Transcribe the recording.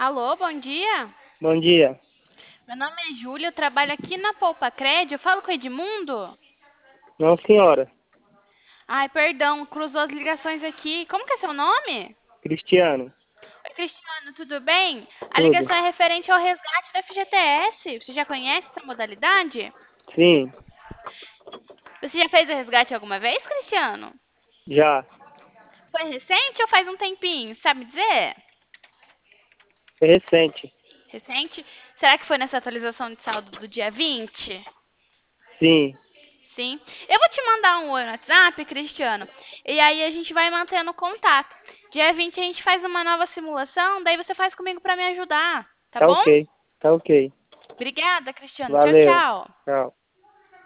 Alô, bom dia. Bom dia. Meu nome é Júlia, eu trabalho aqui na Poupa Crédito. Eu falo com o Edmundo? Não, senhora. Ai, perdão, cruzou as ligações aqui. Como que é seu nome? Cristiano. Oi, Cristiano, tudo bem? A Tudo. ligação é referente ao resgate do FGTS. Você já conhece essa modalidade? Sim, Você já fez o resgate alguma vez, Cristiano? já. Foi recente ou faz um tempinho? Sabe me dizer? É recente. Recente? Será que foi nessa atualização de saldo do dia 20? Sim. Sim. Eu vou te mandar um oi no WhatsApp, Cristiano, e aí a gente vai mantendo contato. Dia 20 a gente faz uma nova simulação, daí você faz comigo para me ajudar, tá Tá bom? ok. Tá ok. Obrigada, Cristiano. Tchau, Valeu. tchau. Tchau.